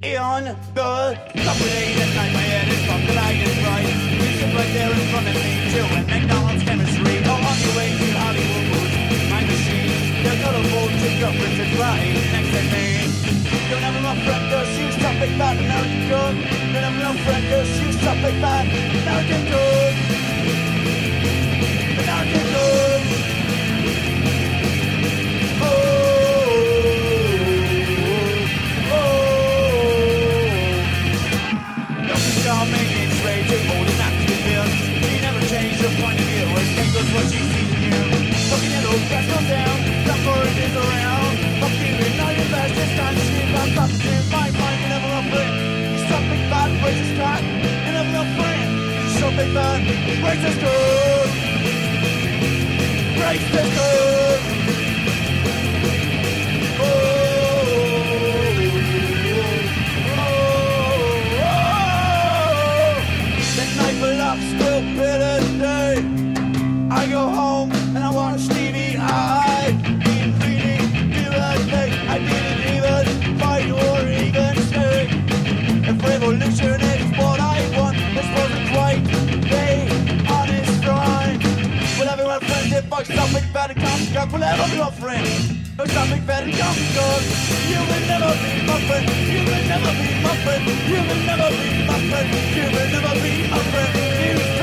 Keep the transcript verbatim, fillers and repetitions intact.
On the property that night my head is fucked and I get right. You sit right there in front of me, chewing McDonald's chemistry. Oh, on your way to Hollywood, my machine. You're gonna hold your girlfriend to cry next to me. You'll never know friend, cause you stop big bad American good. You'll never know friend, cause you stop big bad American good. American good. Oh. Charming, it's raging, holding back to the bill. You never change your point of view, it's just good what you see in you. Fucking yellow, grass goes down, that bird is around. Fucking in all your best, it's time to sleep. I'm top to my mind, you never a friend. You stop big bad, breaks his cock, you never a friend. You stop big bad, breaks his good. Breaks his good. Oh. Stupidity. I go home and I watch T V. I didn't really do a thing. I didn't even fight or even say. If revolution is what I want, this wasn't right. They honest right. Well, everyone friends, if I stop it better come back, will ever be your friend. Oh, stop it better come good. You will never be my friend. You will never be my friend. You will never be my friend. You will never be my friend. You